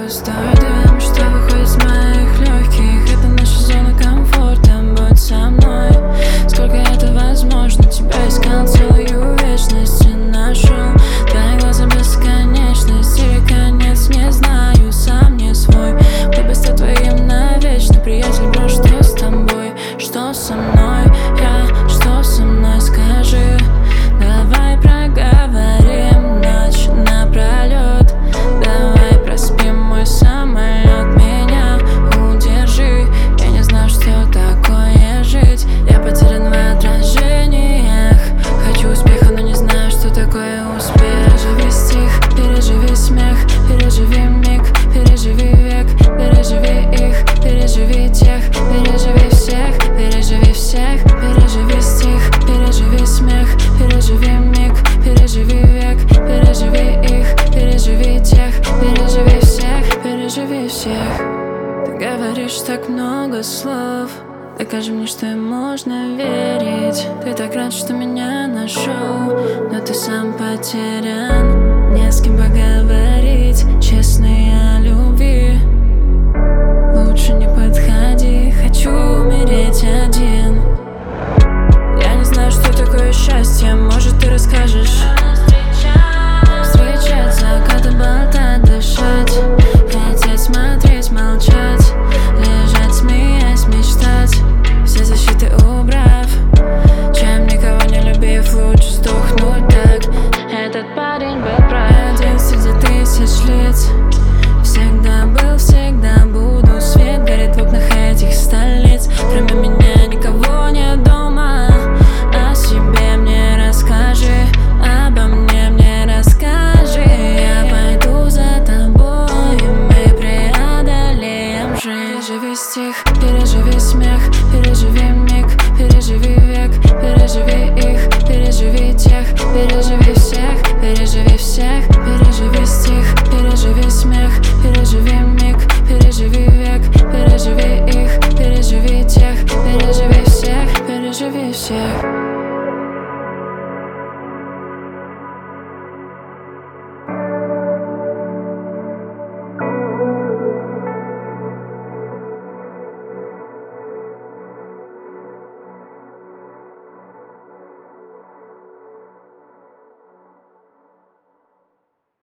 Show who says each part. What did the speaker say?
Speaker 1: Пустой дым, что выходит из моих легких. Это наша зона комфорта, будь со мной. Сколько это возможно, тебя искал целую вечность и нашел. Твои глаза бесконечность или конец, не знаю, сам не свой. Буду стать твоим навечно, приятель, бро, что с тобой? Что со мной? Что со мной, скажи. Давай проговорим ночь напролет. Давай проспим мой самолет. Меня удержи, я не знаю, что такое жить. Я потерян в отражениях. Хочу успеха, но не знаю, что такое успех. Переживи стих, переживи смех, переживи миг, переживи век, переживи их, переживи тех, переживи всех, переживи всех, переживи стих, переживи смех, переживи миг, переживи век, переживи их, переживи тех, переживи всех, переживи всех. Ты говоришь так много слов, докажи мне, что им можно верить. Ты так рад, что меня нашел, но ты сам потерян. Не с кем поговорить, честно, о любви. Лучше не подходи, хочу умереть один.